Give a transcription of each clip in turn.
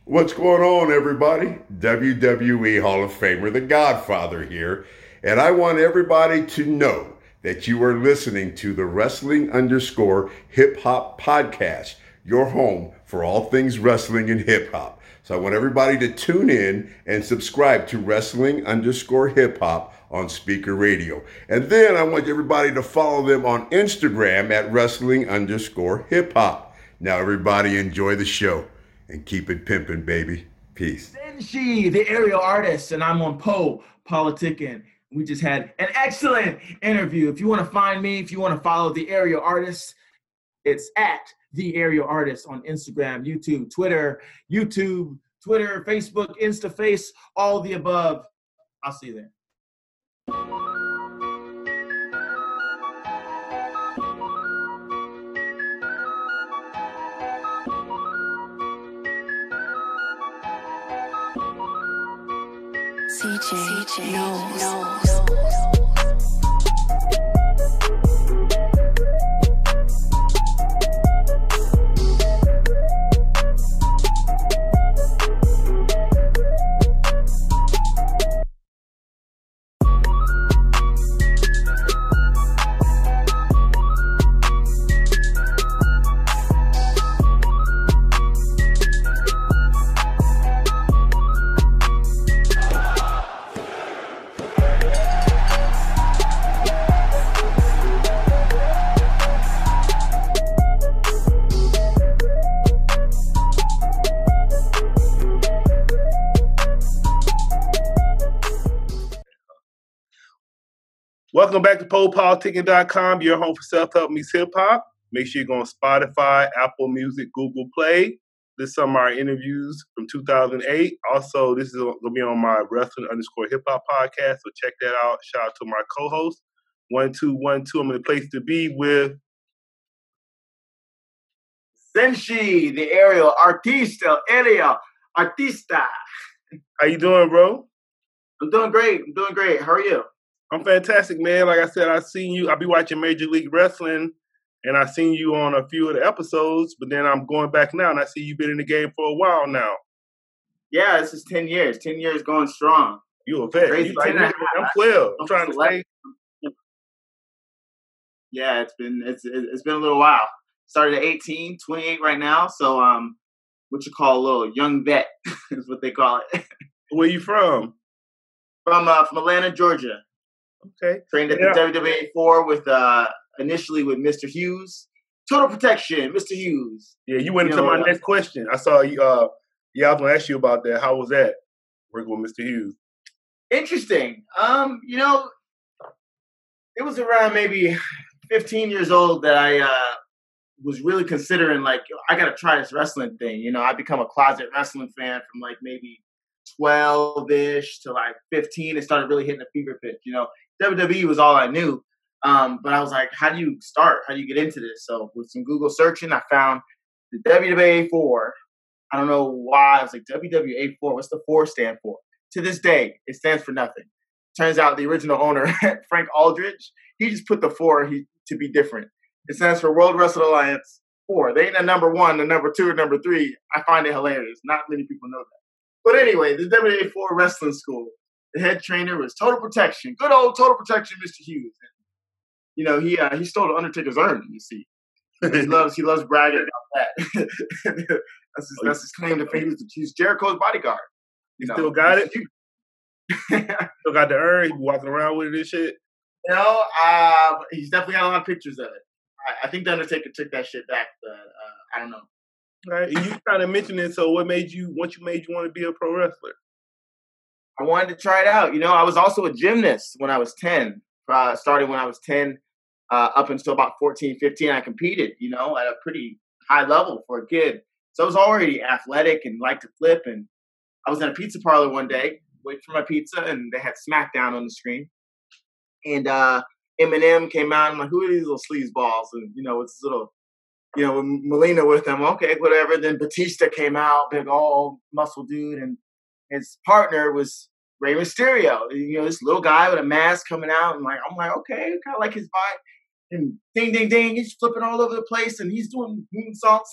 What's going on, everybody? WWE Hall of Famer, The Godfather here. And I want everybody to know that you are listening to the Wrestling _ Hip Hop Podcast, your home for all things wrestling and hip hop. So I want everybody to tune in and subscribe to Wrestling _ Hip Hop on Speaker Radio. And then I want everybody to follow them on Instagram at Wrestling _ Hip Hop. Now, everybody, enjoy the show. And keep it pimping, baby. Peace. Senshi, the aerial artist, and I'm on Poe Politicking. We just had an excellent interview. If you want to find me, if you want to follow the aerial artist, it's at the aerial artist on Instagram, YouTube, Twitter, Facebook, InstaFace, all the above. I'll see you there. CJ knows. Welcome back to PolePoliticking.com, your home for self-help meets hip-hop. Make sure you go on Spotify, Apple Music, Google Play. This is some of our interviews from 2008. Also, this is going to be on my Wrestling _ Hip Hop podcast, so check that out. Shout out to my co-host, 1212. I'm in the place to be with Senshi, the aerial artista, artista. How you doing, bro? I'm doing great. How are you? I'm fantastic, man. Like I said, I seen you. I be watching Major League Wrestling, and I seen you on a few of the episodes. But then I'm going back now, and I see you've been in the game for a while now. Yeah, this is 10 years. 10 years going strong. You a vet. Crazy, You like, I'm 12. I'm trying to stay. Yeah, it's been a little while. Started at 18, 28 right now. So what you call a little young vet is what they call it. Where you from? From Atlanta, Georgia. Okay. Trained at the WWA 4 with initially with Mr. Hughes. Total Protection, Mr. Hughes. Yeah, you went into my next question. I saw you. I was gonna ask you about that. How was that working with Mr. Hughes? Interesting. It was around maybe 15 years old that I was really considering I gotta try this wrestling thing. I become a closet wrestling fan from maybe 12-ish to 15. It started really hitting a fever pitch. WWE was all I knew. But I was like, how do you start? How do you get into this? So with some Google searching, I found the WWA 4. I don't know why. I was like, WWA 4, what's the 4 stand for? To this day, it stands for nothing. Turns out the original owner, Frank Aldridge, he just put the 4 to be different. It stands for World Wrestling Alliance 4. They ain't a number 1, the number 2, or number 3. I find it hilarious. Not many people know that. But anyway, the WWA 4 wrestling school, the head trainer was Total Protection. Good old Total Protection, Mr. Hughes. He stole the Undertaker's urn, you see. He loves bragging about that. that's his claim to fame. He's Jericho's bodyguard. You still got it? Still got the urn? He walking around with it and shit? He's definitely got a lot of pictures of it. I think the Undertaker took that shit back, but I don't know. Right. And you kind of mentioned it, so what made you want to be a pro wrestler? I wanted to try it out. I was also a gymnast when I was 10. Started when I was 10 up until about 14, 15. I competed, at a pretty high level for a kid. So I was already athletic and liked to flip. And I was in a pizza parlor one day, waiting for my pizza, and they had SmackDown on the screen. And Eminem came out. I'm like, who are these little sleazeballs? And, it's this little, with Melina with them. Okay, whatever. Then Batista came out, big old muscle dude. And his partner was Rey Mysterio. This little guy with a mask coming out. And I'm like, okay, kind of like his vibe. And ding, ding, ding, he's flipping all over the place. And he's doing moonsaults. And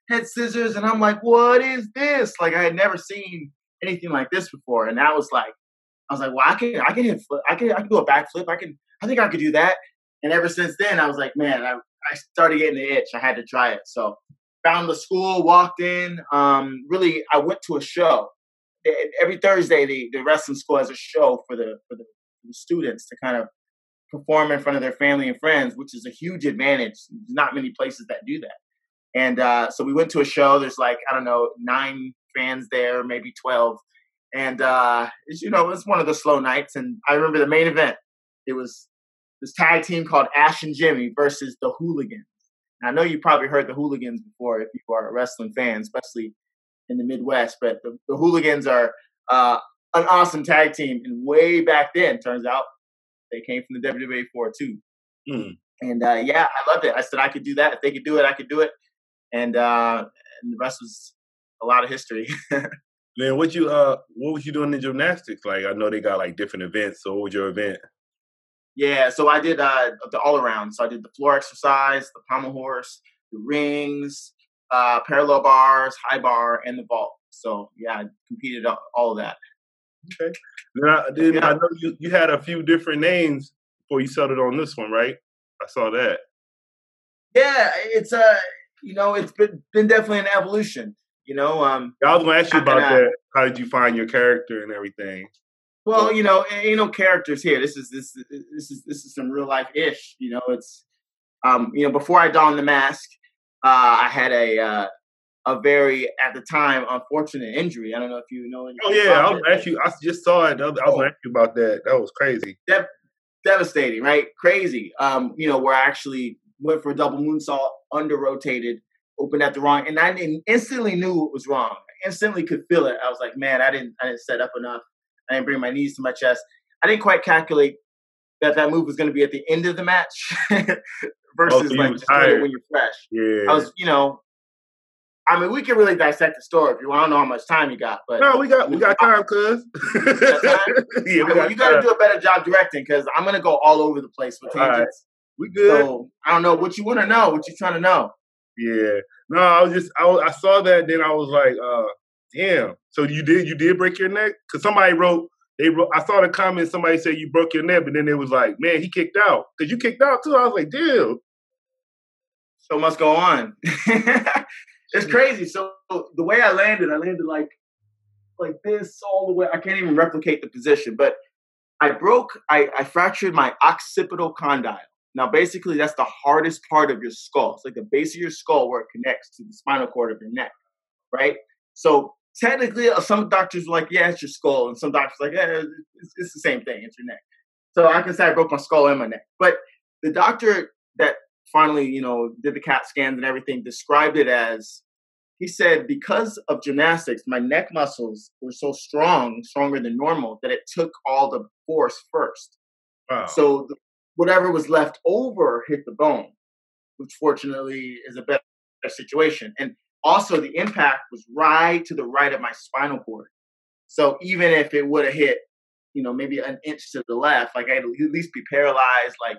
head scissors, and I'm like, what is this? Like, I had never seen anything like this before, and that was like, I was like, well, I can hit flip, I can do a backflip, I think I could do that. And ever since then, I was like, man, I started getting the itch. I had to try it. So found the school, walked in. Really, I went to a show. Every Thursday, the wrestling school has a show for the students to kind of perform in front of their family and friends, which is a huge advantage. There's not many places that do that. And so we went to a show. There's like, I don't know, 9 fans there, maybe 12. And, it's one of the slow nights. And I remember the main event. It was this tag team called Ash and Jimmy versus the Hooligans. And I know you probably heard the Hooligans before if you are a wrestling fan, especially in the Midwest. But the Hooligans are an awesome tag team. And way back then, turns out, they came from the WWA 4 too. And I loved it. I said I could do that. If they could do it, I could do it. And the rest was a lot of history. Man, what was you doing in gymnastics? Like, I know they got like different events. So what was your event? Yeah, so I did the all around. So I did the floor exercise, the pommel horse, the rings, parallel bars, high bar, and the vault. So yeah, I competed all of that. Okay. I know you had a few different names before you settled on this one, right? I saw that. Yeah, it's it's been definitely an evolution. I was going to ask you about that. How did you find your character and everything? Well, ain't no characters here. This is some real life ish. It's before I donned the mask, I had a very, at the time, unfortunate injury. I don't know if you know. Oh yeah, I just saw it. I was going to ask you about that. That was crazy. Devastating, right? Crazy. Where I actually went for a double moonsault, under rotated, opened at the wrong, and I instantly knew it was wrong. I instantly could feel it. I was like, man, I didn't set up enough. I didn't bring my knees to my chest. I didn't quite calculate that move was going to be at the end of the match versus like just doing it when you're fresh. Yeah. I was, we can really dissect the story if you want. I don't know how much time you got, but no, we got time, cuz. Yeah, you got to do a better job directing because I'm going to go all over the place with tangents. Right. We good. So I don't know what you want to know. What you trying to know? Yeah. No, I saw that. Then I was like, damn. So you did break your neck? Because somebody wrote, I saw the comment, somebody said you broke your neck, but then it was like, man, he kicked out. Because you kicked out too. I was like, damn. So must go on. It's crazy. So the way I landed like this all the way. I can't even replicate the position, but I fractured my occipital condyle. Now, basically, that's the hardest part of your skull. It's like the base of your skull where it connects to the spinal cord of your neck, right? So technically, some doctors were like, yeah, it's your skull. And some doctors were like, yeah, it's the same thing. It's your neck. So I can say I broke my skull and my neck. But the doctor that finally, did the CAT scans and everything described it as, he said, because of gymnastics, my neck muscles were so stronger than normal, that it took all the force first. Wow. So whatever was left over hit the bone, which fortunately is a better situation. And also the impact was right to the right of my spinal cord. So even if it would have hit, maybe an inch to the left, like I'd at least be paralyzed. Like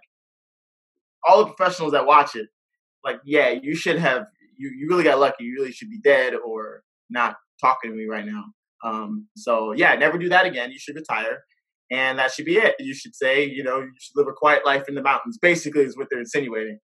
all the professionals that watch it, like, yeah, you should have, you really got lucky. You really should be dead or not talking to me right now. So yeah, never do that again. You should retire. And that should be it. You should say, you should live a quiet life in the mountains, basically is what they're insinuating.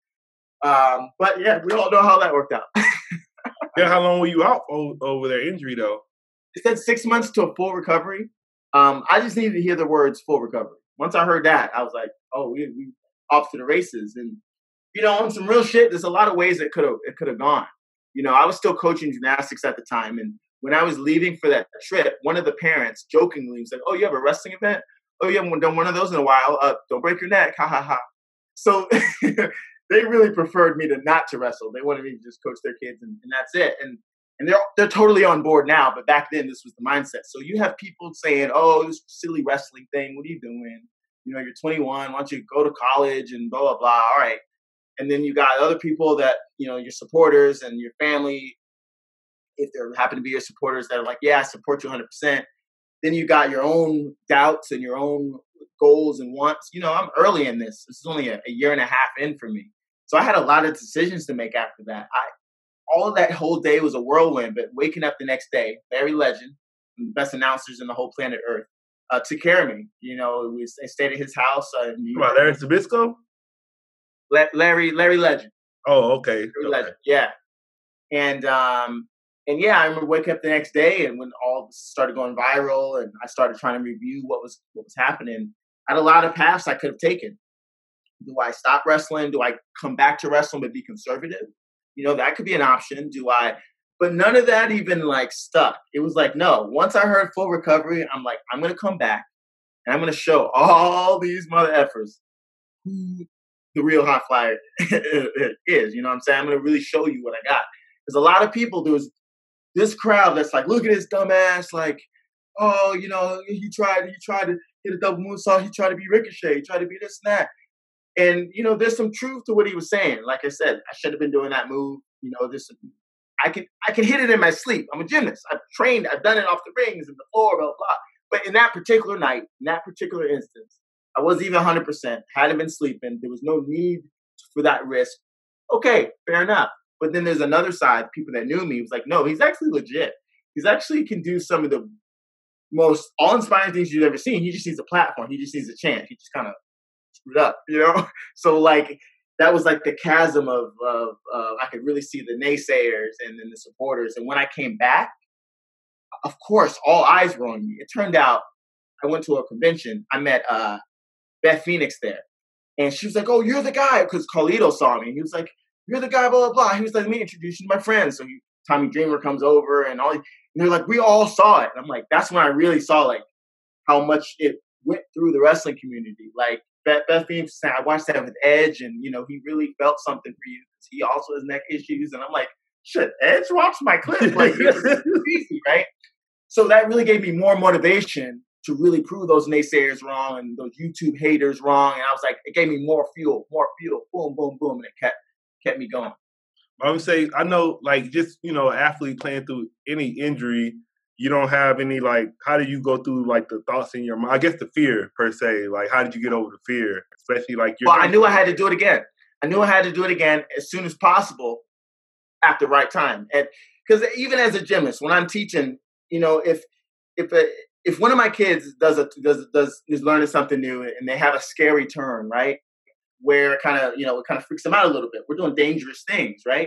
But yeah, we all know how that worked out. Yeah, how long were you out over their injury, though? It said 6 months to a full recovery. I just needed to hear the words full recovery. Once I heard that, I was like, oh, we off to the races. And, on some real shit, there's a lot of ways it could have gone. I was still coaching gymnastics at the time. And when I was leaving for that trip, one of the parents jokingly was like, oh, you have a wrestling event? Oh, you haven't done one of those in a while. Don't break your neck. Ha, ha, ha. So they really preferred me not to wrestle. They wanted me to just coach their kids and that's it. And they're totally on board now. But back then, this was the mindset. So you have people saying, oh, this silly wrestling thing. What are you doing? You're 21. Why don't you go to college and blah, blah, blah. All right. And then you got other people that, your supporters and your family, if there happen to be your supporters that are like, yeah, I support you 100%. Then you got your own doubts and your own goals and wants. I'm early in this. This is only a year and a half in for me. So I had a lot of decisions to make after that. all of that whole day was a whirlwind. But waking up the next day, Larry Legend, one of the best announcers in the whole planet Earth, took care of me. You know, I stayed at his house in New York. Larry Zbyszko? Larry Legend. Oh, okay. Larry Legend. Yeah. And yeah, I remember waking up the next day, and when all this started going viral, and I started trying to review what was happening, I had a lot of paths I could have taken. Do I stop wrestling? Do I come back to wrestling but be conservative? You know, that could be an option. But none of that even like stuck. It was like, no, once I heard Full Recovery, I'm like, I'm going to come back and I'm going to show all these mother effers who the real high flyer is. You know what I'm saying? I'm going to really show you what I got. There's a lot of people, there was this crowd that's like, look at this dumbass, like, oh, you know, he tried to hit a double moonsault, he tried to be Ricochet, he tried to be this and that. And, you know, there's some truth to what he was saying. Like I said, I should have been doing that move. You know, I can hit it in my sleep. I'm a gymnast. I've trained. I've done it off the rings and the floor, blah, blah. But in that particular night, in that particular instance, I wasn't even 100%. Hadn't been sleeping. There was no need for that risk. Okay, fair enough. But then there's another side. People that knew me was like, no, he's actually legit. He's actually can do some of the most awe-inspiring things you've ever seen. He just needs a platform. He just needs a chance. He just kind of screwed up, you know? So, like, that was like the chasm of I could really see the naysayers and then the supporters. And when I came back, of course, all eyes were on me. It turned out I went to a convention. I met Beth Phoenix there. And she was like, oh, you're the guy. Because Carlito saw me. He was like, you're the guy, blah, blah, blah. He was like, let me introduce you to my friends. So Tommy Dreamer comes over and all. And they're like, we all saw it. And I'm like, that's when I really saw, like, how much it went through the wrestling community. Like, Beth Phoenix said, I watched that with Edge, and, you know, he really felt something for you. He also has neck issues. And I'm like, shit, Edge watched my clip. Like, it was crazy, right? So that really gave me more motivation to really prove those naysayers wrong and those YouTube haters wrong. And I was like, it gave me more fuel, boom, boom, boom. And it kept me going. I would say, I know, like, just, you know, athlete playing through any injury, you don't have any, like, how do you go through, like, the thoughts in your mind? I guess the fear, per se. Like, how did you get over the fear? Especially, like, Well, I knew I had to do it again. I knew I had to do it again as soon as possible at the right time. And because even as a gymnast, when I'm teaching, you know, if one of my kids is learning something new and they have a scary turn, right, where it kind of freaks them out a little bit. We're doing dangerous things, right?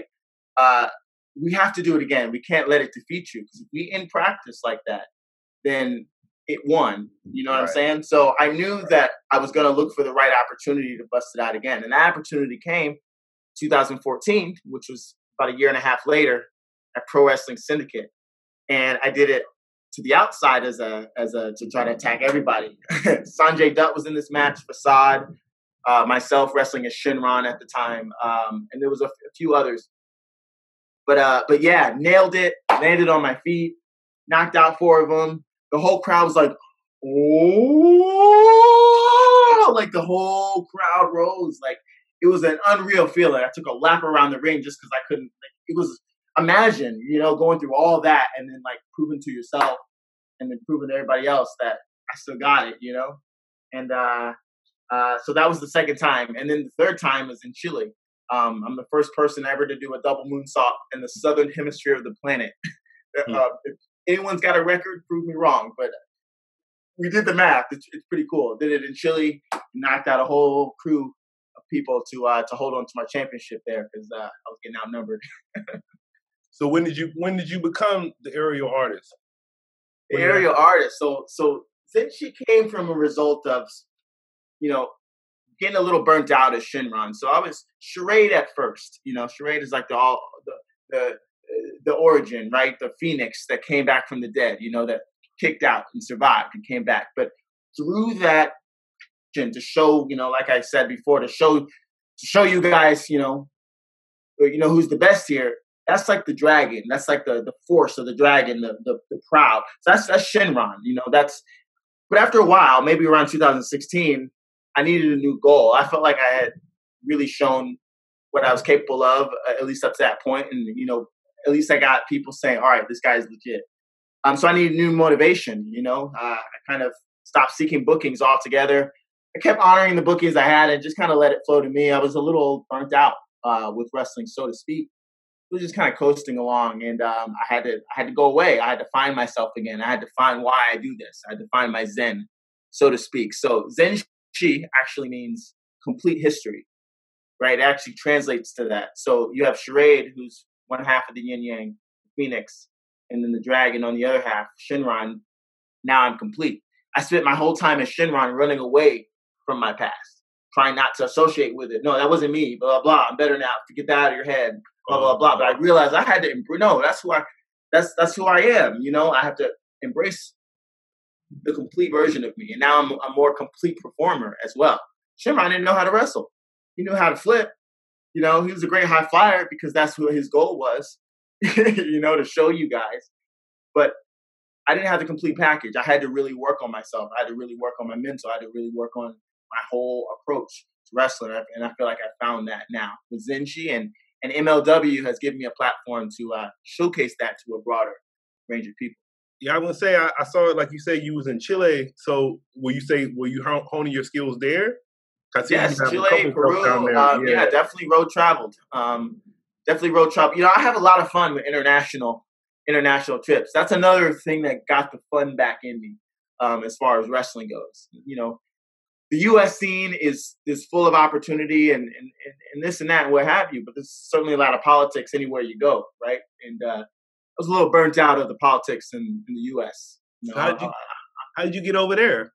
We have to do it again. We can't let it defeat you, because if we in practice like that, then it won. You know what I'm saying? So I knew that I was going to look for the right opportunity to bust it out again. And that opportunity came 2014, which was about a year and a half later at Pro Wrestling Syndicate. And I did it to the outside to try to attack everybody. Sanjay Dutt was in this match, Facade, myself wrestling as Shinron at the time. And there was a few others. But yeah, nailed it, landed on my feet, knocked out 4 of them. The whole crowd was like, oh, like the whole crowd rose. Like, it was an unreal feeling. I took a lap around the ring just because I couldn't, like, it was, imagine, you know, going through all that and then, like, proving to yourself and then proving to everybody else that I still got it, you know? And so that was the second time. And then the third time was in Chile. I'm the first person ever to do a double moonsault in the southern hemisphere of the planet. If anyone's got a record, prove me wrong. But we did the math. It's pretty cool. Did it in Chile. Knocked out a whole crew of people to hold on to my championship there, because I was getting outnumbered. So when did you become the aerial artist? The aerial artist. So Zenshi came from a result of, you know, getting a little burnt out as Shinron. So I was Charade at first. You know, Charade is like the origin, right? The phoenix that came back from the dead, you know, that kicked out and survived and came back. But through that, to show, you know, like I said before, to show you guys, you know who's the best here. That's like the dragon. That's like the force of the dragon, the proud. So that's Shinron. You know, but after a while, maybe around 2016, I needed a new goal. I felt like I had really shown what I was capable of, at least up to that point. And, you know, at least I got people saying, all right, this guy's legit. So I needed new motivation, you know. I kind of stopped seeking bookings altogether. I kept honoring the bookings I had and just kind of let it flow to me. I was a little burnt out with wrestling, so to speak. was just kind of coasting along, and I had to go away. I had to find myself again. I had to find why I do this. I had to find my Zen, so to speak. So Zenshi actually means complete history, right? It actually translates to that. So you have Charade, who's one half of the yin yang, Phoenix, and then the dragon on the other half, Shinron. Now I'm complete. I spent my whole time as Shinron running away from my past, trying not to associate with it. No, that wasn't me, blah, blah. I'm better now. Get that out of your head, blah, blah, blah. But I realized I had to embrace, no, that's who I am. You know, I have to embrace the complete version of me. And now I'm a more complete performer as well. Shinron didn't know how to wrestle. He knew how to flip. You know, he was a great high flyer because that's what his goal was, you know, to show you guys. But I didn't have the complete package. I had to really work on myself. I had to really work on my mental. I had to really work on my whole approach to wrestling. And I feel like I found that now with Zenshi, and MLW has given me a platform to showcase that to a broader range of people. Yeah, I want to say I saw it, like you say, you was in Chile. So were you honing your skills there? Yes, Chile, Peru. Yeah, definitely road traveled. You know, I have a lot of fun with international trips. That's another thing that got the fun back in me as far as wrestling goes. You know, the U.S. scene is full of opportunity and this and that and what have you, but there's certainly a lot of politics anywhere you go, right? And I was a little burnt out of the politics in the U.S. You know, how did you get over there?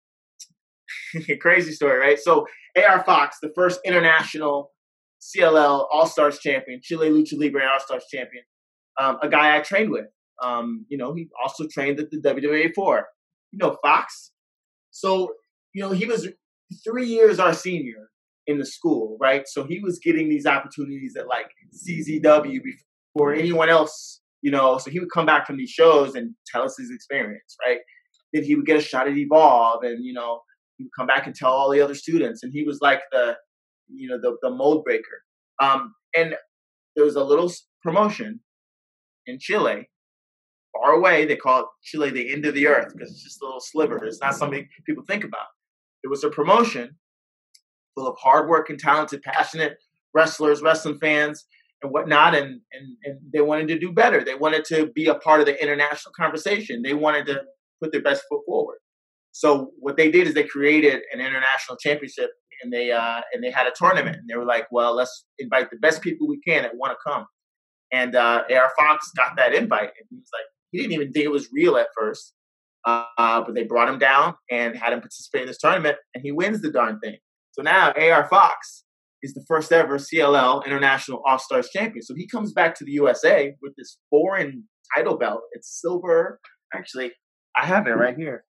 Crazy story, right? So AR Fox, the first international CLL All-Stars champion, Chile Lucha Libre All-Stars champion, a guy I trained with. You know, he also trained at the WWA 4. You know, Fox. So, you know, he was 3 years our senior in the school, right? So he was getting these opportunities at like CZW before anyone else, you know. So he would come back from these shows and tell us his experience, right? Then he would get a shot at Evolve, and, you know, he would come back and tell all the other students. And he was like the mold breaker. And there was a little promotion in Chile, far away. They call it Chile the end of the earth because it's just a little sliver. It's not something people think about. It was a promotion full of hardworking, talented, passionate wrestlers, wrestling fans, and whatnot. And they wanted to do better. They wanted to be a part of the international conversation. They wanted to put their best foot forward. So what they did is they created an international championship, and they had a tournament. And they were like, well, let's invite the best people we can that want to come. And AR Fox got that invite, and he was like, he didn't even think it was real at first, but they brought him down and had him participate in this tournament, and he wins the darn thing. So now AR Fox is the first ever CLL International All-Stars champion. So he comes back to the USA with this foreign title belt. It's silver. Actually, I have it right here.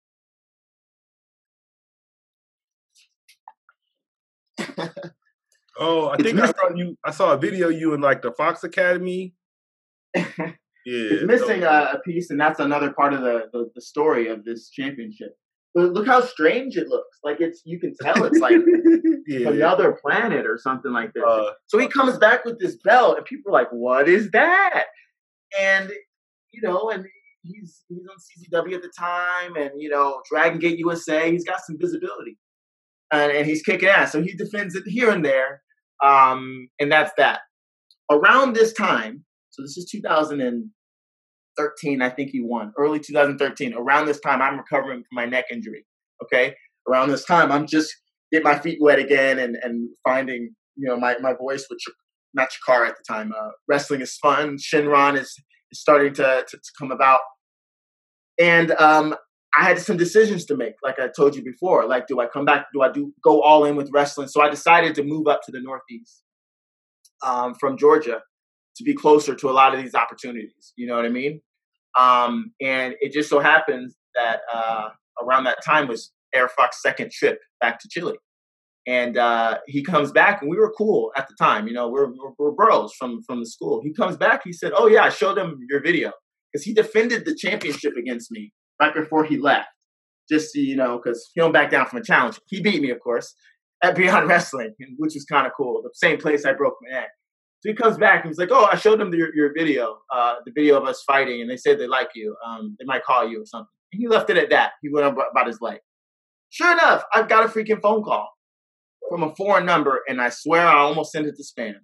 Oh, I think I saw a video of you in like the Fox Academy. Yeah, it's missing a piece, and that's another part of the story of this championship. But look how strange it looks. Like you can tell it's like another planet or something like this. So he comes back with this belt, and people are like, "What is that?" And you know, and he's on CZW at the time, and you know, Dragon Gate USA. He's got some visibility. And he's kicking ass. So he defends it here and there. And that's that. Around this time, so this is 2013, I think he won. Early 2013. Around this time, I'm recovering from my neck injury. Okay? Around this time, I'm just getting my feet wet again and finding, you know, my voice, which not Chikara at the time. Wrestling is fun. Shinron is starting to come about. And I had some decisions to make, like I told you before. Like, do I come back? Do I go all in with wrestling? So I decided to move up to the Northeast from Georgia to be closer to a lot of these opportunities. You know what I mean? And it just so happens that around that time was AR Fox's second trip back to Chile. And he comes back, and we were cool at the time. You know, we're bros from the school. He comes back. He said, "Oh, yeah, I showed him your video." Because he defended the championship against me right before he left, just, you know, because he don't back down from a challenge. He beat me, of course, at Beyond Wrestling, which was kind of cool. The same place I broke my neck. So he comes back and he's like, "Oh, I showed them your video, the video of us fighting, and they said they like you. They might call you or something." And he left it at that. He went about his life. Sure enough, I've got a freaking phone call from a foreign number, and I swear I almost sent it to spam.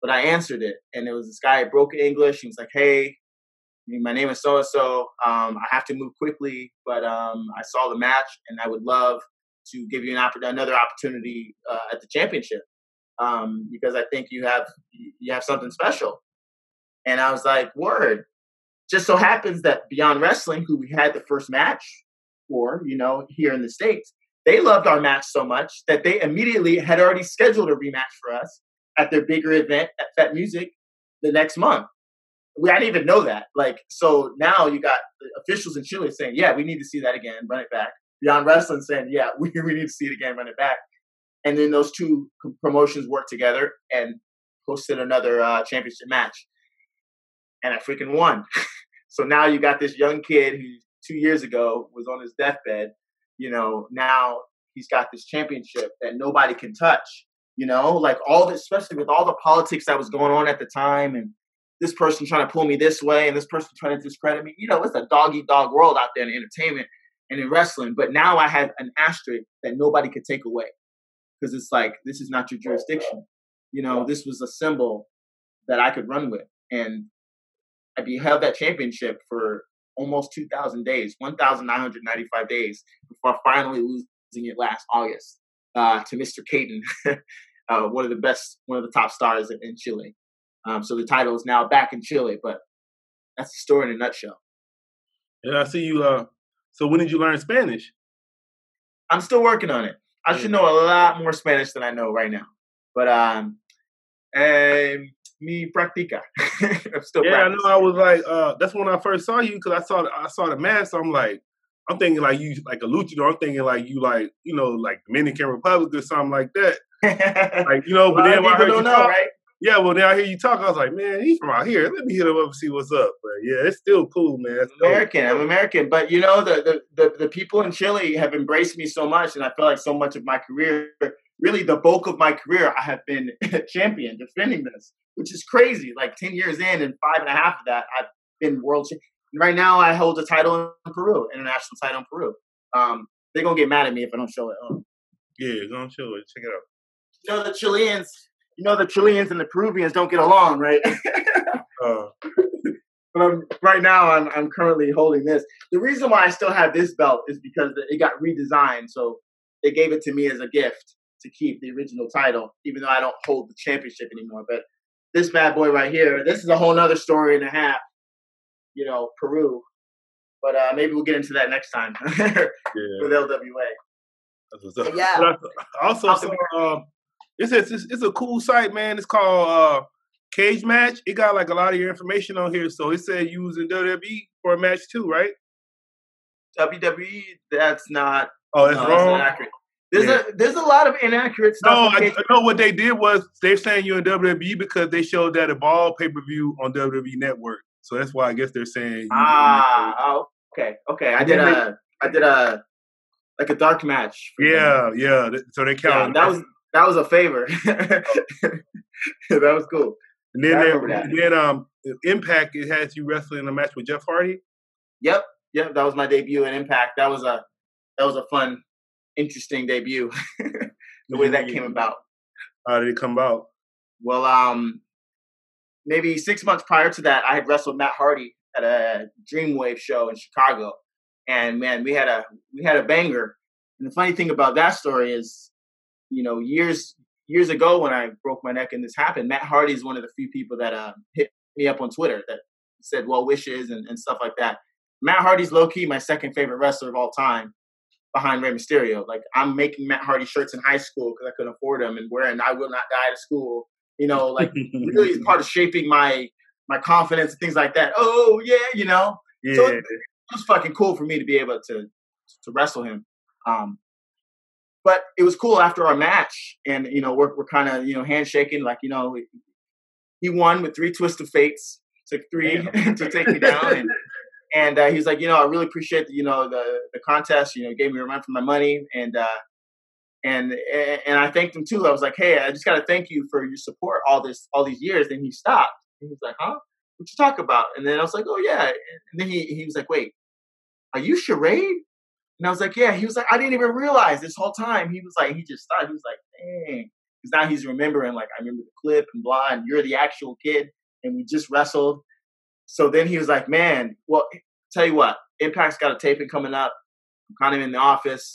but I answered it, and it was this guy broken English. He was like, "Hey, my name is so and so. I have to move quickly, but I saw the match, and I would love to give you another opportunity at the championship because I think you have something special." And I was like, "Word." Just so happens that Beyond Wrestling, who we had the first match for, here in the States, they loved our match so much that they immediately had already scheduled a rematch for us at their bigger event at Fet Music the next month. I didn't even know that. So now you got the officials in Chile saying, "Yeah, we need to see that again, run it back." Beyond Wrestling saying, "Yeah, we need to see it again, run it back." And then those two promotions worked together and hosted another championship match. And I freaking won. So now you got this young kid who 2 years ago was on his deathbed. Now he's got this championship that nobody can touch. All this, especially with all the politics that was going on at the time, and this person trying to pull me this way and this person trying to discredit me. It's a dog-eat-dog world out there in entertainment and in wrestling. But now I have an asterisk that nobody could take away because it's like, this is not your jurisdiction. This was a symbol that I could run with. And I held that championship for almost 2,000 days, 1,995 days before finally losing it last August to Mr. Caden, one of the top stars in Chile. So the title is now back in Chile, but that's the story in a nutshell. Yeah, I see you. So when did you learn Spanish? I'm still working on it. I should know a lot more Spanish than I know right now. But mi practica. I'm still practicing. I know. I was like, that's when I first saw you because I saw the mask. So I'm thinking like you like a luchador. I'm thinking like you like Dominican Republic or something like that. But then when I heard you talk, right? Yeah, well, then I hear you talk. I was like, man, he's from out here. Let me hit him up and see what's up. But yeah, it's still cool, man. I'm American. But the people in Chile have embraced me so much, and I feel like so much of my career, really the bulk of my career, I have been a champion defending this, which is crazy. Like 10 years in, and 5.5 of that, I've been world champion. Right now, I hold a title in Peru, international title in Peru. They're gonna get mad at me if I don't show it. Yeah, go and show it. Check it out. The Chileans and the Peruvians don't get along, right? But right now, I'm currently holding this. The reason why I still have this belt is because it got redesigned. So they gave it to me as a gift to keep the original title, even though I don't hold the championship anymore. But this bad boy right here, this is a whole nother story and a half, Peru. But maybe we'll get into that next time with LWA. But yeah. Also, it's a cool site, man. It's called Cage Match. It got like a lot of your information on here. So it said you was in WWE for a match too, right? WWE, that's not. Oh, that's wrong. That's not accurate. There's a lot of inaccurate stuff. No, I know what they did was they're saying you're in WWE because they showed that Evolve pay-per-view on WWE Network. So that's why I guess they're saying. Okay. I did a dark match. Yeah. So they count. Yeah, that was a favor. That was cool. And then Impact, it has you wrestling in a match with Jeff Hardy. Yep. That was my debut in Impact. That was a fun, interesting debut. The way that came about. How did it come about? Well, maybe 6 months prior to that, I had wrestled Matt Hardy at a Dreamwave show in Chicago, and man, we had a banger. And the funny thing about that story is, years ago when I broke my neck and this happened, Matt Hardy is one of the few people that hit me up on Twitter that said well wishes and stuff like that. Matt Hardy's low key my second favorite wrestler of all time, behind Rey Mysterio. Like, I'm making Matt Hardy shirts in high school because I couldn't afford them, and wearing "I Will Not Die" to school. Really is part of shaping my confidence and things like that. Oh yeah, Yeah. So it was fucking cool for me to be able to wrestle him. But it was cool after our match, and we're kind of handshaking, like he won with 3 twists of fates, took 3 to take me down, and he's like, I really appreciate the contest, gave me a run for my money, and I thanked him too. I was like, hey, I just got to thank you for your support all these years. And he stopped. And he was like, huh? What you talk about? And then I was like, oh yeah. And then he was like, wait, are you Charade? And I was like, yeah. He was like, I didn't even realize this whole time. He was like, he just thought, he was like, dang. because now he's remembering, like, I remember the clip and blah, and you're the actual kid, and we just wrestled. So then he was like, man, well, tell you what, Impact's got a taping coming up. I'm kind of in the office,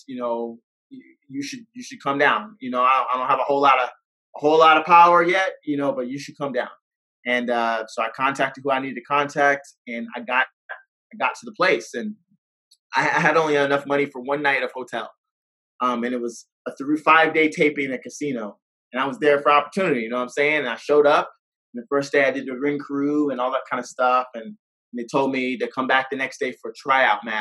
you should come down. I don't have a whole lot of power yet, but you should come down. And so I contacted who I needed to contact, and I got to the place, and I had only enough money for one night of hotel. And it was a 5-day taping in a casino, and I was there for opportunity. You know what I'm saying? And I showed up, and the first day I did the ring crew and all that kind of stuff, and they told me to come back the next day for a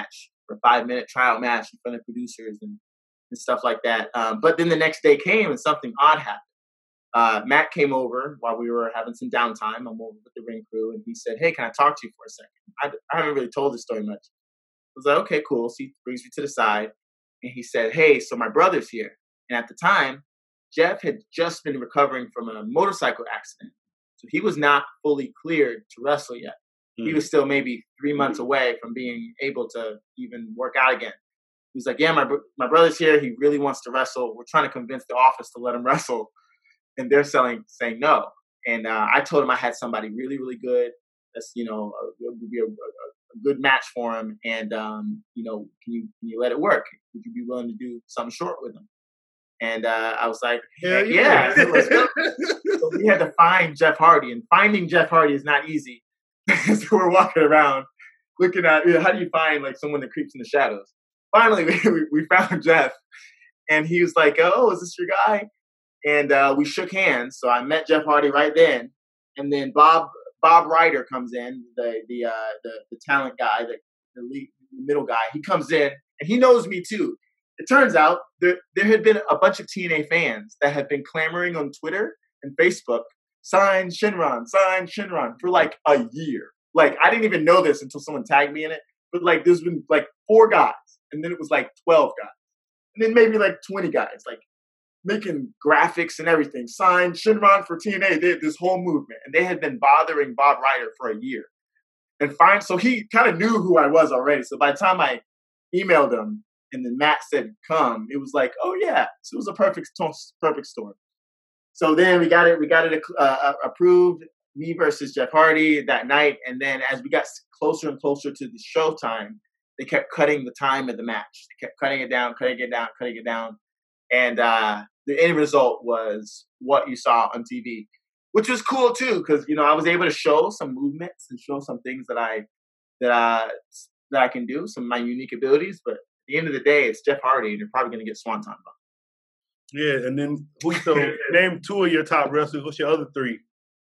5-minute tryout match in front of producers and stuff like that. But then the next day came, and something odd happened. Matt came over while we were having some downtime. I'm over with the ring crew, and he said, hey, can I talk to you for a second? I haven't really told this story much. I was like, okay, cool. So he brings me to the side, and he said, hey, so my brother's here. And at the time, Jeff had just been recovering from a motorcycle accident. So he was not fully cleared to wrestle yet. He was still maybe 3 months away from being able to even work out again. He was like, yeah, my brother's here. He really wants to wrestle. We're trying to convince the office to let him wrestle. And they're saying no. And I told him I had somebody really, really good. That's, it would be a good match for him. And, can you let it work? Would you be willing to do something short with him? And I was like, yeah. Let's go. So we had to find Jeff Hardy. And finding Jeff Hardy is not easy. So we're walking around looking at, how do you find like someone that creeps in the shadows? Finally, we found Jeff. And he was like, oh, is this your guy? And we shook hands. So I met Jeff Hardy right then. And then Bob Ryder comes in, the talent guy, the middle guy. He comes in, and he knows me too. It turns out there had been a bunch of TNA fans that had been clamoring on Twitter and Facebook, sign Shinron for like a year. Like, I didn't even know this until someone tagged me in it. But like, there's been like 4 guys, and then it was like 12 guys, and then maybe like 20 guys, like making graphics and everything. Signed Shinron for TNA. They had this whole movement, and they had been bothering Bob Ryder for a year. And so he kind of knew who I was already. So by the time I emailed him, and then Matt said come, it was like, oh yeah. So it was a perfect storm. So then we got it approved, me versus Jeff Hardy that night. And then as we got closer and closer to the show time, they kept cutting the time of the match. They kept cutting it down. And the end result was what you saw on TV, which was cool too, because I was able to show some movements and show some things that I can do, some of my unique abilities. But at the end of the day, it's Jeff Hardy, and you're probably going to get Swanton bumped. Yeah, and then name 2 of your top wrestlers. What's your other 3?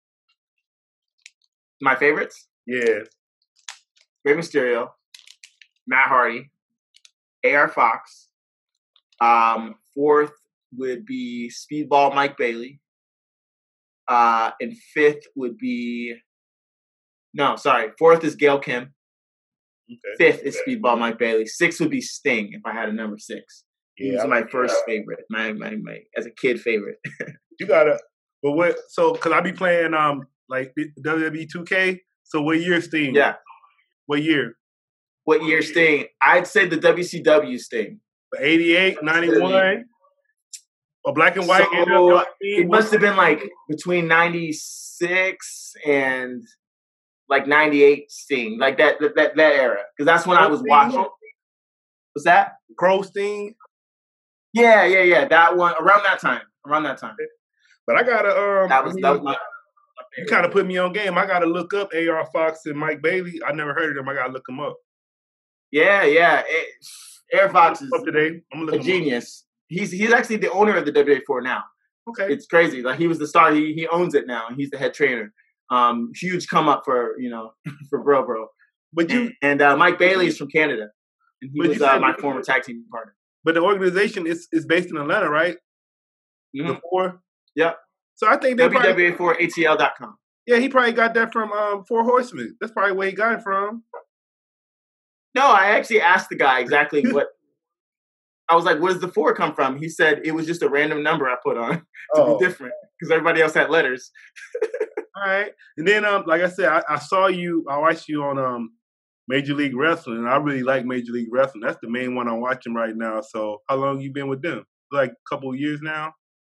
My favorites? Yeah. Rey Mysterio, Matt Hardy, AR Fox. 4th would be Speedball Mike Bailey. And 5th would be 4th is Gail Kim. Okay. 5th is Speedball Mike Bailey. 6th would be Sting if I had a number 6. He was my first favorite, my as a kid favorite. You gotta, but what? So, cause I be playing like WWE 2K. So, what year Sting? Yeah. What year? What year Sting? I'd say the WCW Sting. 88, 91, or black and white. So, it must have been like between 96 and like 98 Sting, like that era, because that's when I was watching. What's that? Crow Sting. Yeah. That one around that time. But I gotta that was my you kind of put me on game. I gotta look up AR Fox and Mike Bailey. I never heard of them. I gotta look them up. Yeah. AR Fox is up to date. a genius. He's actually the owner of the WWE now. Okay, it's crazy. Like, he was the star. He owns it now, and he's the head trainer. Huge come up for for Bro. But Mike Bailey is from Canada, and he was my former tag team partner. But the organization is based in Atlanta, right? Mm-hmm. The 4? Yep. So I think they WWA4ATL.com. Yeah, he probably got that from 4 Horsemen. That's probably where he got it from. No, I actually asked the guy exactly what. I was like, "Where does the 4 come from?" He said it was just a random number I put on to be different because everybody else had letters. All right, and then like I said, I watched you on Major League Wrestling, and I really like Major League Wrestling. That's the main one I'm watching right now. So, how long you been with them? Like a couple of years now?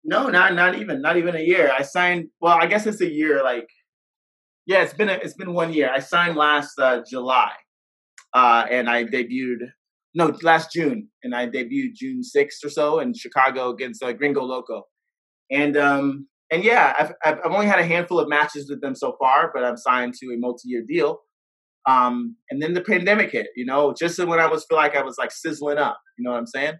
No, not even a year. I signed. Well, I guess it's a year. Like, yeah, it's been 1 year. I signed last July, and I debuted. No, last June, and I debuted June 6th or so in Chicago against Gringo Loco. And yeah, I've only had a handful of matches with them so far, but I'm signed to a multi-year deal. And then the pandemic hit, just when I feel like I was like sizzling up, you know what I'm saying?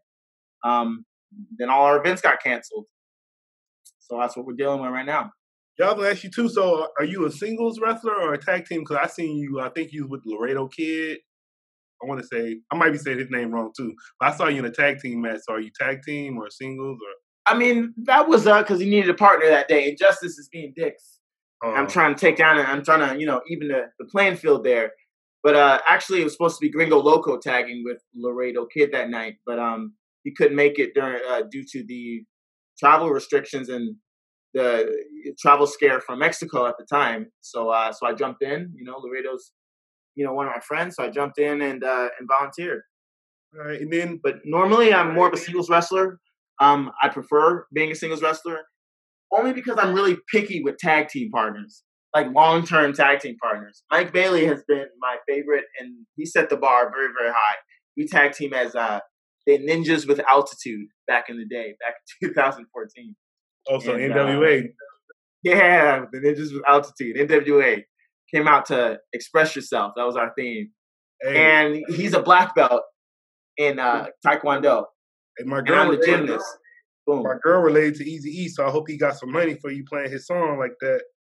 Then all our events got canceled. So that's what we're dealing with right now. Yeah, I was gonna ask you too. So, are you a singles wrestler or a tag team? Because I seen you. I think you was with Laredo Kid. I want to say I might be saying his name wrong too. But I saw you in a tag team match. So, are you tag team or singles or? I mean, that was because he needed a partner that day. Injustice is being dicks. I'm trying to take down, and I'm trying to, even the playing field there. But actually, it was supposed to be Gringo Loco tagging with Laredo Kid that night, but he couldn't make it due to the travel restrictions and the travel scare from Mexico at the time. So I jumped in. Laredo's one of my friends, so I jumped in and volunteered. All right, and then, but normally I'm more of a singles wrestler. I prefer being a singles wrestler only because I'm really picky with tag team partners, like long-term tag team partners. Mike Bailey has been my favorite, and he set the bar very, very high. We tag team as the Ninjas with Altitude back in the day, back in 2014. Oh, so NWA. Yeah, the Ninjas with Altitude, NWA. Came out to express yourself. That was our theme. Hey. And he's a black belt in Taekwondo. Hey, my girl, and I'm a gymnast. Boom. My girl related to Easy E, so I hope he got some money for you playing his song like that.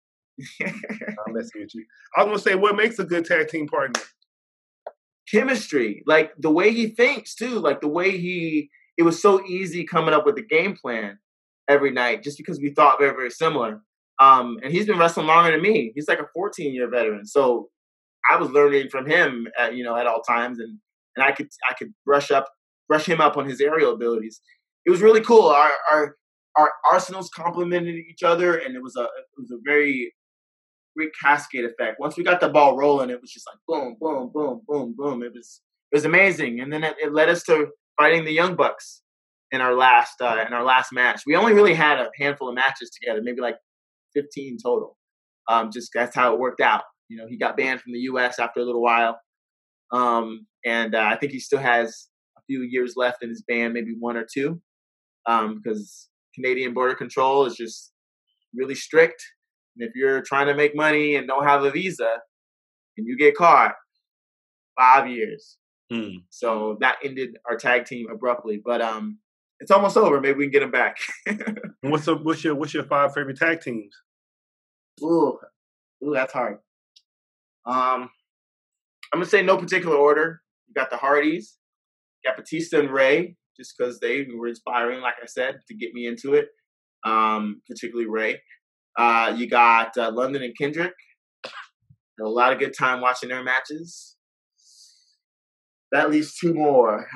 I'm messing with you. I was gonna say, what makes a good tag team partner? Chemistry, like the way he thinks too, like the way it was so easy coming up with the game plan every night just because we thought very, very similar. And he's been wrestling longer than me. He's like a 14-year veteran. So I was learning from him at all times, and I could brush him up on his aerial abilities. It was really cool. Our arsenals complemented each other, and it was a very great cascade effect. Once we got the ball rolling, it was just like boom, boom, boom, boom, boom. It was amazing. And then it led us to fighting the Young Bucks in our last match. We only really had a handful of matches together, maybe like 15 total. Just that's how it worked out. He got banned from the U.S. after a little while, and I think he still has a few years left in his ban, maybe 1 or 2, because Canadian border control is just really strict. And if you're trying to make money and don't have a visa and you get caught, 5 years. So that ended our tag team abruptly. But it's almost over. Maybe we can get him back. What's your 5 favorite tag teams? Ooh, that's hard. I'm gonna say no particular order. You got the Hardys, you got Batista and Ray, just because they were inspiring, like I said, to get me into it. Particularly Ray. You got London and Kendrick. Had a lot of good time watching their matches. That leaves 2 more.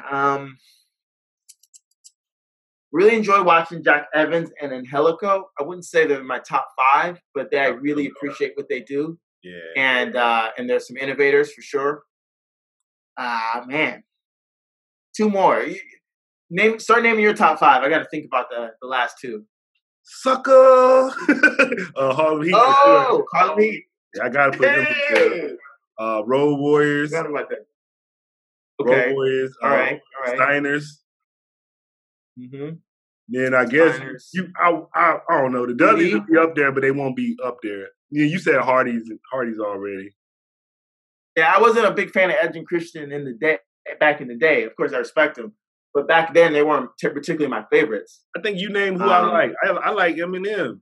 Really enjoy watching Jack Evans and Angelico. I wouldn't say they're in my top 5, but I really appreciate what they do. Yeah. And there's some innovators for sure. Man. 2 more. Start naming your top 5. I got to think about the last 2. Sucker! Harlem Heat. Oh, Harlem Heat. Yeah, I gotta put them together. Road Warriors. Forgot about that. Okay. Road Warriors. All right. Steiners. Mm-hmm. Then I guess I don't know. The Dudleys will be up there, but they won't be up there. Yeah, you said Hardy's already. Yeah, I wasn't a big fan of Edge and Christian back in the day. Of course, I respect them. But back then, they weren't particularly my favorites. I think you named who I like. I like Eminem.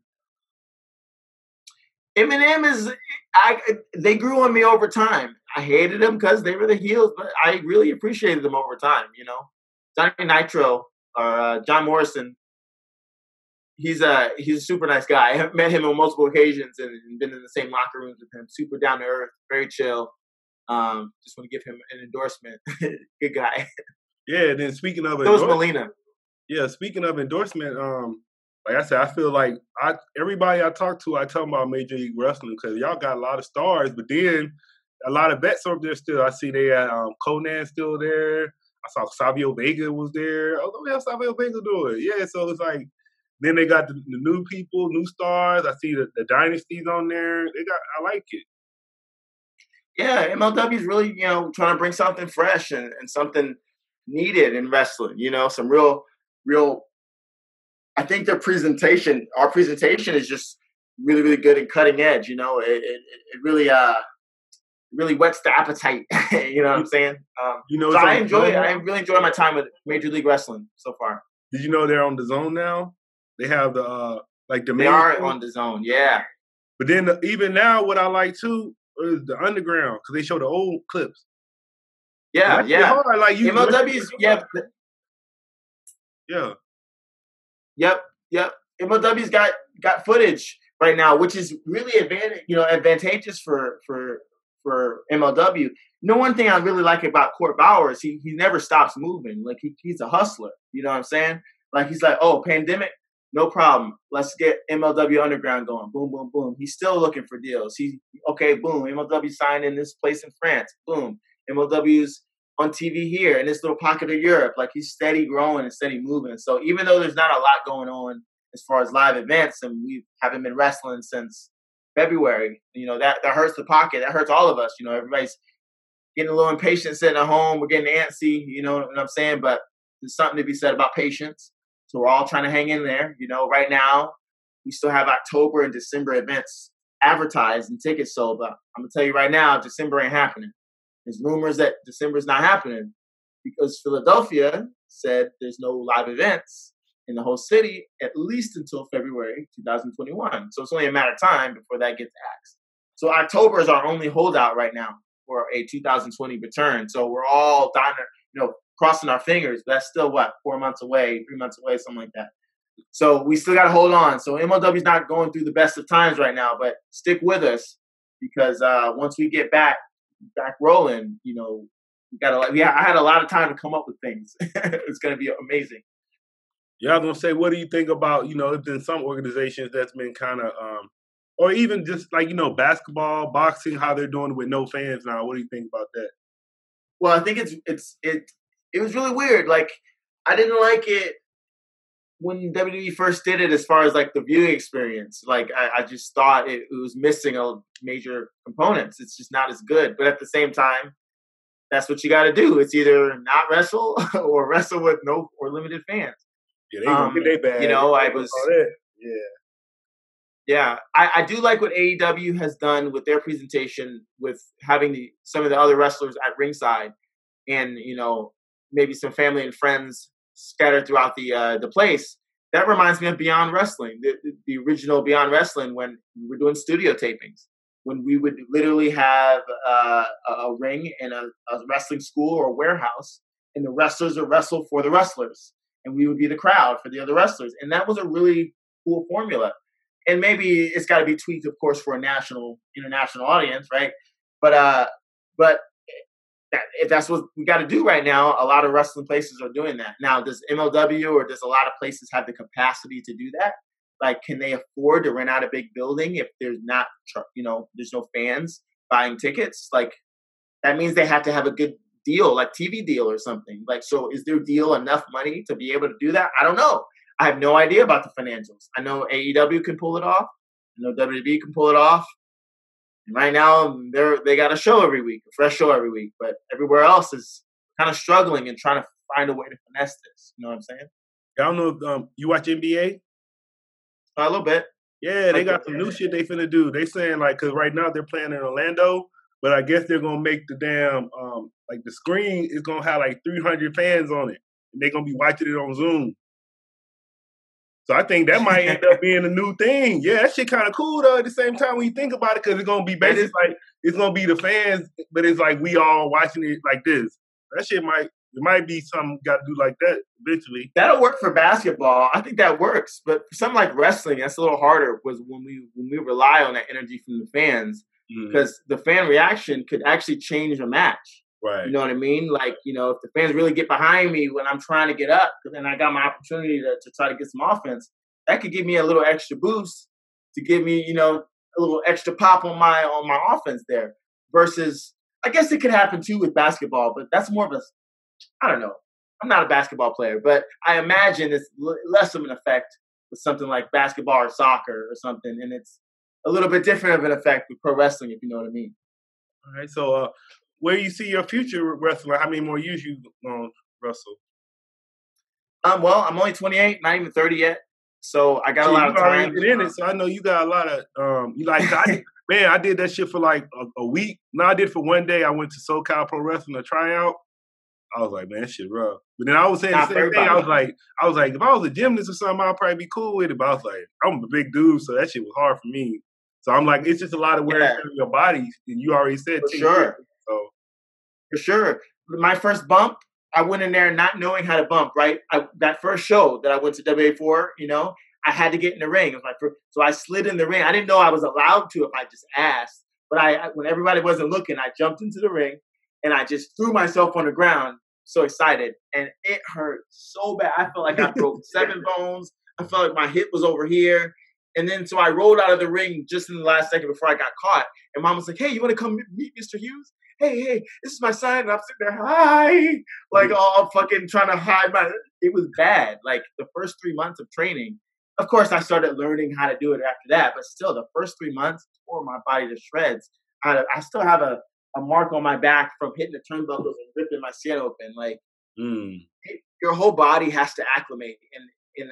Eminem they grew on me over time. I hated them because they were the heels, but I really appreciated them over time, Johnny Nitro, or John Morrison, he's a super nice guy. I have met him on multiple occasions and been in the same locker rooms with him. Super down to earth, very chill. Just want to give him an endorsement. Good guy. Yeah, then speaking of so is Melina. Yeah, speaking of endorsement, like I said, I feel like everybody I talk to, I tell them about Major League Wrestling because y'all got a lot of stars, but then a lot of vets over there still. I see they had Conan still there. I saw Savio Vega was there. Oh, what else Savio Vega doing? Yeah, so it's like Then they got the new people, new stars. I see the dynasties on there. I like it. Yeah, MLW is really, trying to bring something fresh and something needed in wrestling. Some real. I think our presentation is just really, really good and cutting edge. It really whets the appetite. You know what I'm saying? So I really enjoy my time with Major League Wrestling so far. Did you know they're on the Zone now? They have the They are on the Zone, yeah. But then even now, what I like too is the Underground because they show the old clips. Yeah, yeah. Hard. Like MLW's, yeah. Yeah. Yep. MLW's got footage right now, which is really advantageous for MLW. One thing I really like about Court Bauer is he never stops moving. Like he's a hustler. You know what I'm saying? Like he's like, oh, pandemic, no problem. Let's get MLW Underground going. Boom, boom, boom. He's still looking for deals. Boom. MLW signed in this place in France. Boom. MLW's on TV here in this little pocket of Europe. Like he's steady growing and steady moving. So even though there's not a lot going on as far as live events, and we haven't been wrestling since February, that hurts the pocket. That hurts all of us. Everybody's getting a little impatient sitting at home. We're getting antsy. You know what I'm saying? But there's something to be said about patience. So we're all trying to hang in there. Right now we still have October and December events advertised and tickets sold. But I'm gonna tell you right now, December ain't happening. There's rumors that December's not happening because Philadelphia said there's no live events in the whole city at least until February 2021. So it's only a matter of time before that gets axed. So October is our only holdout right now for a 2020 return. So we're all crossing our fingers. But that's still 4 months away, 3 months away, something like that. So we still got to hold on. So MLW's not going through the best of times right now, but stick with us because once we get back rolling, I had a lot of time to come up with things. It's going to be amazing. Yeah, I was going to say, what do you think about, there's been some organizations that's been kind of, or even just like, basketball, boxing, how they're doing with no fans now. What do you think about that? Well, I think it was really weird. Like, I didn't like it when WWE first did it as far as like the viewing experience. Like, I just thought it was missing a major components. It's just not as good. But at the same time, that's what you got to do. It's either not wrestle or wrestle with no or limited fans. Yeah, they gonna get their bag. Yeah, I do like what AEW has done with their presentation, with having some of the other wrestlers at ringside, and maybe some family and friends scattered throughout the place. That reminds me of Beyond Wrestling, the original Beyond Wrestling, when we were doing studio tapings, when we would literally have a ring in a wrestling school or a warehouse, and the wrestlers would wrestle for the wrestlers, and we would be the crowd for the other wrestlers, and that was a really cool formula. And maybe it's got to be tweaked, of course, for a international audience, right? But if that's what we got to do right now, a lot of wrestling places are doing that. Now, does MLW or does a lot of places have the capacity to do that? Like, can they afford to rent out a big building if there's not, there's no fans buying tickets? Like, that means they have to have a good deal, like TV deal or something. Like, so is their deal enough money to be able to do that? I don't know. I have no idea about the financials. I know AEW can pull it off. I know WWE can pull it off. And right now, they got a show every week, a fresh show every week. But everywhere else is kind of struggling and trying to find a way to finesse this. You know what I'm saying? I don't know if you watch NBA? A little bit. Yeah, they got some new shit they finna do. They saying, like, because right now they're playing in Orlando, but I guess they're going to make the damn, like, the screen is going to have, like, 300 fans on it. And they're going to be watching it on Zoom. So I think that might end up being a new thing. Yeah, that shit kind of cool though. At the same time, when you think about it, because it's gonna be basically like it's gonna be the fans, but it's like we all watching it like this. That shit might be something got to do like that eventually. That'll work for basketball. I think that works, but for something like wrestling, that's a little harder. Was when we rely on that energy from the fans, because the fan reaction could actually change a match. Right. You know what I mean? Like, if the fans really get behind me when I'm trying to get up, and I got my opportunity to try to get some offense, that could give me a little extra boost to give me, a little extra pop on my offense there. Versus, I guess it could happen too with basketball, but that's more of I don't know. I'm not a basketball player, but I imagine it's less of an effect with something like basketball or soccer or something, and it's a little bit different of an effect with pro wrestling, if you know what I mean. All right. So, where you see your future wrestling? How many more years you gonna wrestle? Well, I'm only 28, not even 30 yet, so I got a lot of time. In it, so I know you got a lot of you like. I did that shit for like a week. No, I did for one day. I went to SoCal Pro Wrestling to try out. I was like, man, that shit rough. But then I was saying the same thing. I was like, if I was a gymnast or something, I'd probably be cool with it. But I was like, I'm a big dude, so that shit was hard for me. So I'm like, it's just a lot of wear and tear on your body. And you already said, for sure. So for sure, my first bump, I went in there not knowing how to bump. Right, that first show that I went to WA4, I had to get in the ring. It was my first, so I slid in the ring. I didn't know I was allowed to if I just asked. But when everybody wasn't looking, I jumped into the ring and I just threw myself on the ground. So excited, and it hurt so bad. I felt like I broke 7 bones. I felt like my hip was over here. And then so I rolled out of the ring just in the last second before I got caught. And Mom was like, "Hey, you want to come meet Mr. Hughes? Hey, this is my son." And I'm sitting there, "Hi," like all fucking trying to hide my. It was bad. Like the first 3 months of training. Of course, I started learning how to do it after that. But still, the first 3 months tore my body to shreds. I still have a mark on my back from hitting the turnbuckles and ripping my skin open. Like your whole body has to acclimate. And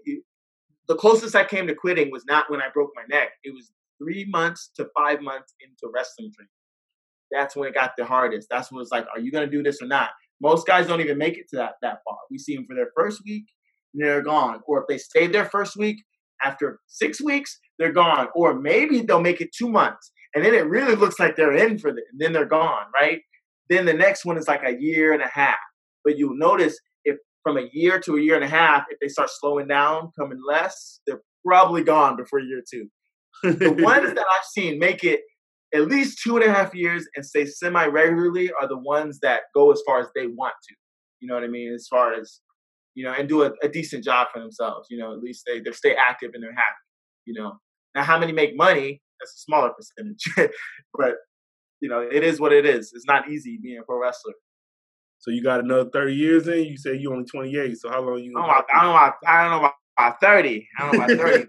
the closest I came to quitting was not when I broke my neck. It was 3 months to 5 months into wrestling training. That's when it got the hardest. That's when it's like, are you going to do this or not? Most guys don't even make it to that far. We see them for their first week and they're gone. Or if they stayed their first week, after 6 weeks, they're gone. Or maybe they'll make it 2 months. And then it really looks like they're in for it. And then they're gone, right? Then the next one is like a year and a half. But you'll notice if from a year to a year and a half, if they start slowing down, coming less, they're probably gone before year 2. The ones that I've seen make it at least 2.5 years and stay semi-regularly are the ones that go as far as they want to. You know what I mean? As far as, and do a decent job for themselves. At least they stay active and they're happy. Now, how many make money? That's a smaller percentage. But, it is what it is. It's not easy being a pro wrestler. So you got another 30 years in? You say you're only 28. So how long you? I don't know about 30. I don't know about 30.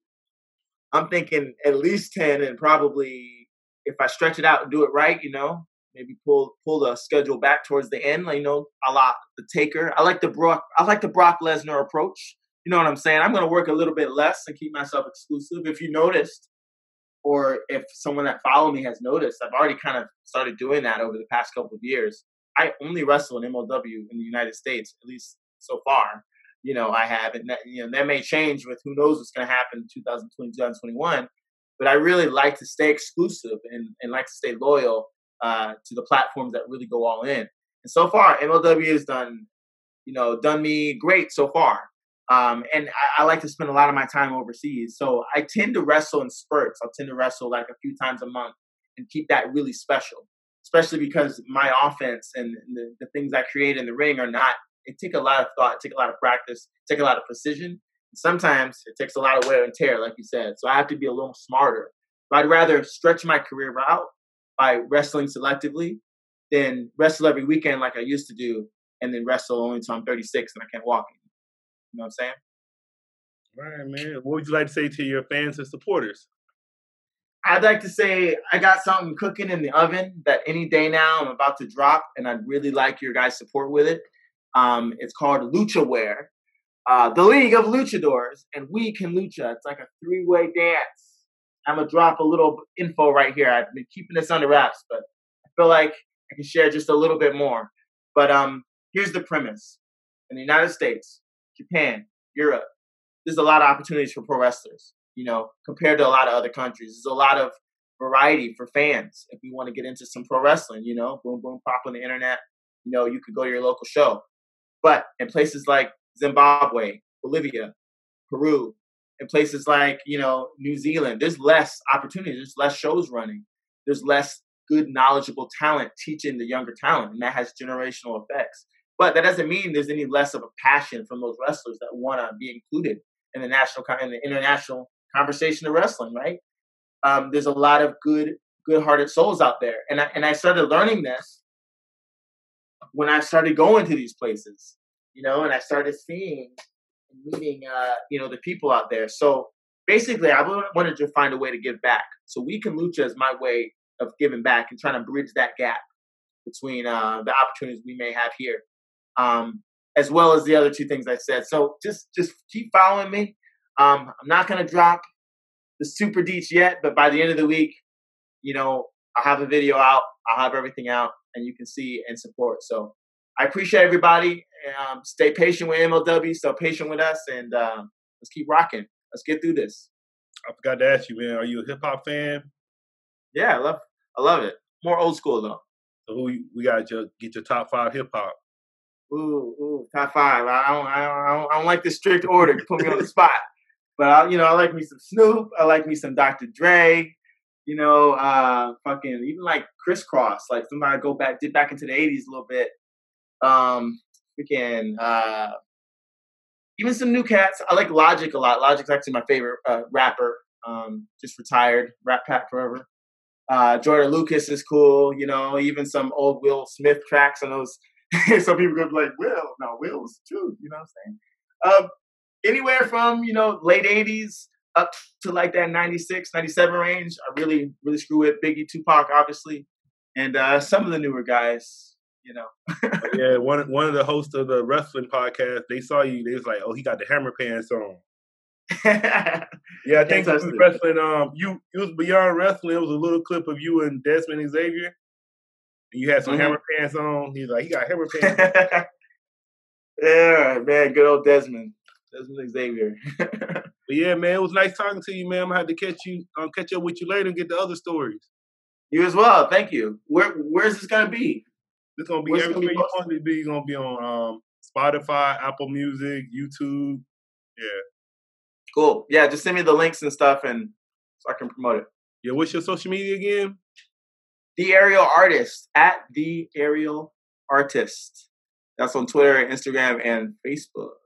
I'm thinking at least 10, and probably if I stretch it out and do it right, maybe pull the schedule back towards the end. A lot the Taker. I like the Brock Lesnar approach. You know what I'm saying? I'm going to work a little bit less and keep myself exclusive. If you noticed, or if someone that follow me has noticed, I've already kind of started doing that over the past couple of years. I only wrestle in MLW in the United States, at least so far. I have, and that may change with who knows what's going to happen in 2020, 2021. But I really like to stay exclusive and like to stay loyal to the platforms that really go all in. And so far, MLW has done me great so far. And I like to spend a lot of my time overseas. So I tend to wrestle in spurts. I'll tend to wrestle like a few times a month and keep that really special, especially because my offense and the things I create in the ring it take a lot of thought, take a lot of practice, take a lot of precision. Sometimes it takes a lot of wear and tear, like you said. So I have to be a little smarter. But I'd rather stretch my career out by wrestling selectively than wrestle every weekend like I used to do and then wrestle only until I'm 36 and I can't walk anymore. You know what I'm saying? Right, man. What would you like to say to your fans and supporters? I'd like to say I got something cooking in the oven that any day now I'm about to drop, and I'd really like your guys' support with it. It's called Lucha Wear, the League of Luchadors, and we can lucha. It's like a 3-way dance. I'm going to drop a little info right here. I've been keeping this under wraps, but I feel like I can share just a little bit more. But here's the premise. In the United States, Japan, Europe, there's a lot of opportunities for pro wrestlers, compared to a lot of other countries. There's a lot of variety for fans if we want to get into some pro wrestling, boom, boom, pop on the internet. You could go to your local show. But in places like Zimbabwe, Bolivia, Peru, in places like, New Zealand, there's less opportunity. There's less shows running. There's less good, knowledgeable talent teaching the younger talent, and that has generational effects. But that doesn't mean there's any less of a passion from those wrestlers that want to be included in the international conversation of wrestling, right? There's a lot of good-hearted souls out there. And I started learning this when I started going to these places, and I started seeing meeting, the people out there. So basically, I wanted to find a way to give back. So Weekend Lucha is my way of giving back and trying to bridge that gap between the opportunities we may have here, as well as the other two things I said. So just keep following me. I'm not going to drop the super deets yet, but by the end of the week, I'll have a video out. I'll have everything out, and you can see and support. So I appreciate everybody. Stay patient with MLW. Stay patient with us, and let's keep rocking. Let's get through this. I forgot to ask you, man. Are you a hip hop fan? Yeah, I love it. More old school though. So we got to get your top 5 hip hop. Ooh, top 5. I don't like the strict order. You put me on the spot. But I like me some Snoop. I like me some Dr. Dre. Fucking even like Crisscross. Like somebody did back into the 80s a little bit. Even some new cats. I like Logic a lot. Logic's actually my favorite rapper. Just retired. Rat Pack forever. Jordan Lucas is cool. Even some old Will Smith tracks on those. Some people go like, Will was true. You know what I'm saying? Anywhere from, late 80s up to like that 96, 97 range. I really, really screw with Biggie, Tupac, obviously. And some of the newer guys, Yeah, one of the hosts of the wrestling podcast, they saw you. They was like, "Oh, he got the hammer pants on." Yeah, I think it was wrestling. You was beyond wrestling. It was a little clip of you and Desmond Xavier. And you had some hammer pants on. He's like, he got hammer pants on. Yeah, man, good old Desmond Xavier. But yeah, man, it was nice talking to you, man. I'm gonna have to catch up with you later and get the other stories. You as well. Thank you. Where's this gonna be? It's gonna be everywhere you want it to be. It's gonna be on Spotify, Apple Music, YouTube. Yeah. Cool. Yeah, just send me the links and stuff, and so I can promote it. Yeah, what's your social media again? The Aerial Artist @The Aerial Artist. That's on Twitter, Instagram, and Facebook.